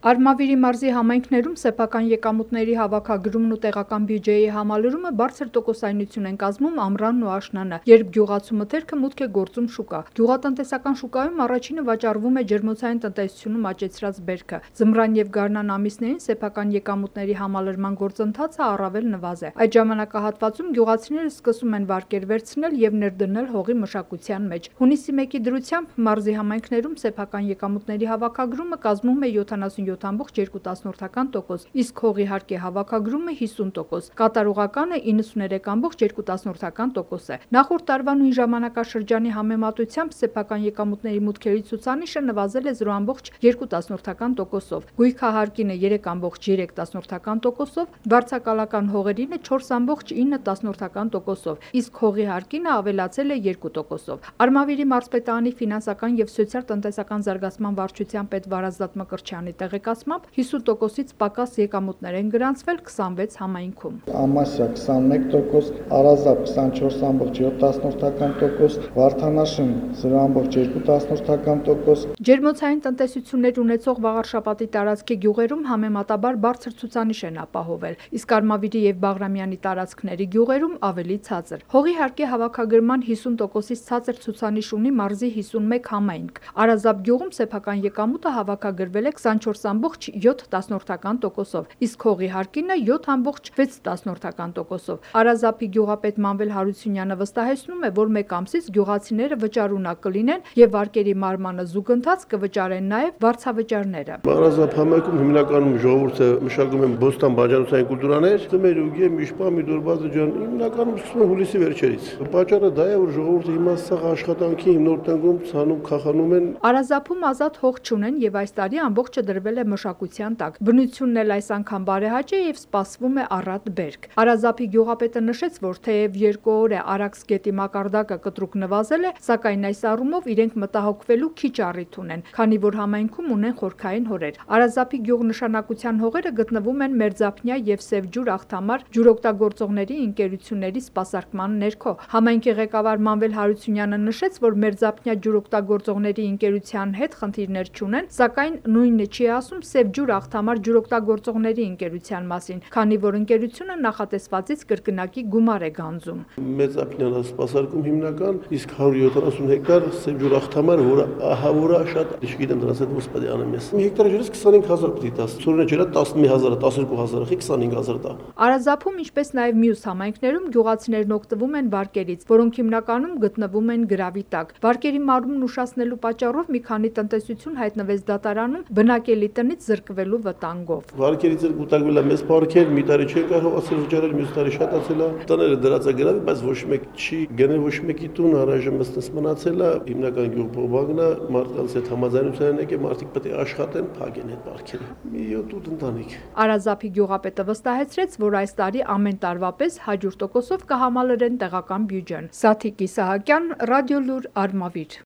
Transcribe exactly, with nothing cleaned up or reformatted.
Արմավիրի մարզի համայնքներում սեփական եկամուտների հավաքագրումն ու տեղական բյուջեի համալրումը բարձր տոկոսայնություն են կազմում ամռանն ու աշնանը, երբ գյուղացու մթերքը մուտք է գործում շուկա։ Գյուղատնտեսական շուկայում առաջինը վաճառվում է ջերմոցային տնտեսությունում աճեցրած բերքը։ Ձմռան եւ գարնան ամիսներին սեփական եկամուտների համալրման գործընթացը առավել նվազ է։ Այդ ժամանակահատվածում գյուղացիները սկսում են վարկեր վերցնել եւ ներդնել հողի մշակության մեջ։ Հունիսի մեկի դրությամբ մարզի համայնքներում սեփական եկամուտների հավաքագրումը կազմում է յոթանասունյոթ ամբողջ երկու տոկոս, իսկ հողի հարկի հավաքագրումը հիսուն տոկոս, կատարողականը իննսուններեք ամբողջ երկու տոկոս է։ Նախորդ տարվա նույն ժամանակաշրջանի համեմատությամբ սեփական եկամուտների մուտքերի ցուցանիշը նվազել է զրո ամբողջ երկու տոկոսով, գույքահարկինը երեք ամբողջ երեք տոկոսով, վարձակալական հողերինը չորս ամբողջ ինը տոկոսով, իսկ հողի հարկինը ավելացել է երկու տոկոսով։ Արմավիրի մարզպետարանի ֆինանսական եւ սոցիալ-տնտեսական զարգացման վարչության պետ Վարազդատ Մկրտչյանի տեղեկացմամբ հիսուն տոկոսից պակաս եկամուտներ են գրանցվել քսանվեց համայնքում։ Ամասիա քսանմեկ տոկոս, Արազապ քսանչորս ամբողջ յոթ տոկոս, Վարդանաշեն զրո ամբողջ երկու տոկոս։ Ջերմոցային տնտեսություններ ունեցող Վաղարշապատի տարածքի գյուղերում համեմատաբար բարձր ցուցանիշ են ապահովել, իսկ Արմավիրի եւ Բաղրամյանի տարածքների գյուղերում ավելի ցածր։ Հողի հարկի հավաքագրման հիսուն տոկոսից ցածր ցուցանիշ ունի մարզի հիսուն մեկ համայնք։ Արազապ գյուղում սեփական եկամուտը հավաքագրվել է քսանչորս ամբողջ յոթ տոկոսով, իսկ հողի հարկինը յոթ ամբողջ վեց տոկոսով։ Արազապի գյուղապետ Մանվել Հարությունյանը վստահեցնում է, որ մեկ ամսից գյուղացիները վճարունակ կլինեն եւ վարկերի մարմանը զուգընթաց կվճարեն նաեւ վարձավճարները։ Արազապ համայնքում հիմնականում ժողովուրդը մշակում են բոստան բաժանոցային կուլտուրաներ, ծմեր ու գեմ, իշպամ, դուրբազը ջան, հիմնականում սկսում են հուլիսի վերջերից։ Պատճառը դա է, որ ժողովուրդը հիմա սա աշխատանքի հիմնորդ տնկում ցանում քախանում են։ Արազապում ազատ հող չունեն եւ այս տարի ամբողջը դրվել է մշակության տակ։ Բնությունն էլ այս անգամ բարեհաճ է եւ սպասվում է առատ բերք։ Արազապի գյուղապետը նշեց, որ թեև երկու օր է Արաքս գետի մակարդակը կտրուկ նվազել է, սակայն այս առումով իրենք մտահոգվելու քիչ առիթ ունեն, քանի որ համայնքում ունեն խորքային հորեր։ Արազապի գյուղնշանակության հողերը գտնվում են Մերձափնյա եւ Սևջուր Աղթամար ջուրօգտագործողների ընկերությունների սպասարկման ներքո։ Համայնքի ղեկավար Մանվել Հարությունյանը նշեց, որ Մերձափնյա ջուրօգտագործողների ընկերության հետ խնդիրներ չունեն, սակայն նույնը չի ասում Սևջուր Աղթամար ջուրօգտագործողների ընկերության մասին, քանի որ ընկերությունը նախատեսվածից կրկնակի գումար է գանձում։ Մերձափնյանը սպասարկում հիմնական, իսկ հարյուր յոթանասուն հեկտար Սևջուր Աղթամար, որը ահավորա շատ, չգիտեմ դրանց հետ ո՞ս պետք է անեմ ես։ Մի հեկտարը ջրից քսանհինգ հազար պետք է տաս, ցորենը ջրը տասնմեկ հազար, տասներկու հազար, քսանհինգ հազար տա։ Արազապում, ինչպես նաև մյուս համայնքներում գյուղացիներն օգտվում են վարկերից, որոնք հիմնականում գտնվում են գրավի տակ։ Վարկերի մարումն ուշացնելու պատճառով մի քանի տնտեսություն հայտնվեց դատարանում բնակելի տնից զրկվելու վտանգով։ Վարկերից էլ կուտակվել է մեծ վարկեր, մի տարի չեն կարողացել վճարել, մյուս տարի շատացել է։ Տները դրած է գրավի, բայց ոչ մեկ չի գնել, ոչ մեկի տուն առայժմ ըստ մնացել է։ Հիմնական գյուղփոխվագն է, մարդկանց հետ համաձայնության եք, մարդիկ պետք է աշխատեն, փակեն այդ վարկերը։ Մի յոթ-ութ ընտանիք։ Արազապի գյուղապետը վստահեցրեց, որ այս տարի ամեն տարվա պես հաջորդ տոկոսով կհամալրեն տեղական բյուջեն։ Սաթիկ Իսահակյան, Ռադիոլուր, Արմավիր։